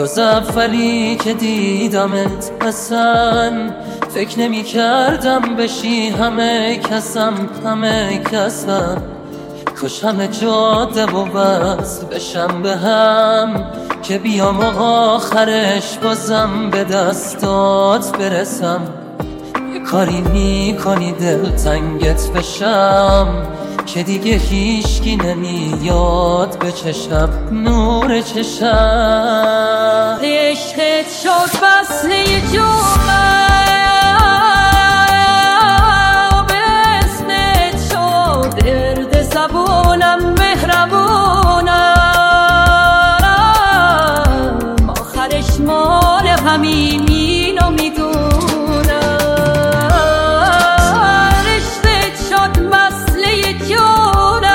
جز اولی که دیدمت اصلا فکر نمی کردم بشی همه کسم کاش همه جاده و وصل بشم به هم که بیام و آخرش بازم به دستات برسم. یه کاری میکنی دلتنگت بشم که دیگه هیچکی نمیاد به چشم نور چشم. عشقت شد وصله جمعه بسمت شد درد زبونم مهربونم آخرش مال همین اینو میدونم. عشقت شد وصله جونم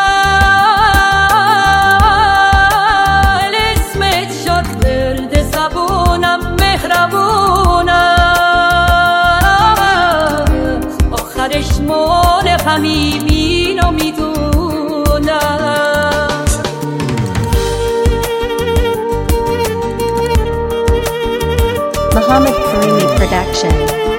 اسمت شد درد زبونم مهربونم آخرش مال همین اینو میدونم. Muhammad Karimi Production.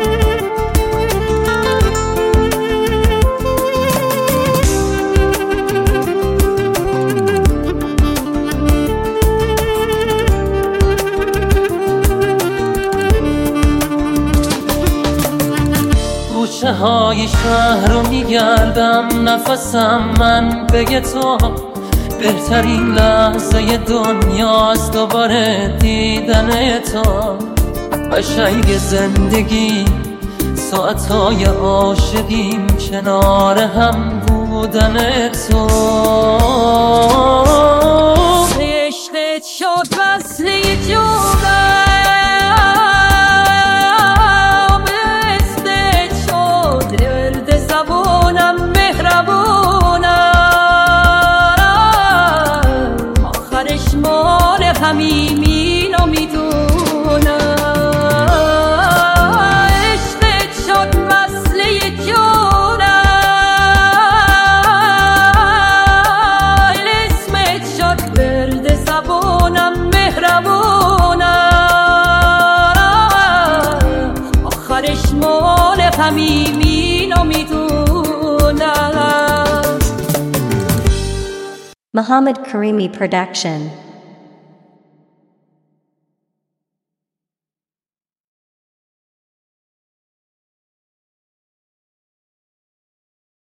کوچه های شهر رو میگردم نفسم من بگه تو بهترین لحظه دنیاست دوباره دیدن تو. قشنگ زندگی ساعتهای عاشقیم کنار هم بودن تو. عشقت شد وصله جونم بستت شد درد زبونم مهربونم آخرش مال همین اینو میدونم. عشقت شد وصله جونم اسمت شد درد زبونم مهربونم آخرش مال همین اینو میدونم. Muhammad Karimi Production.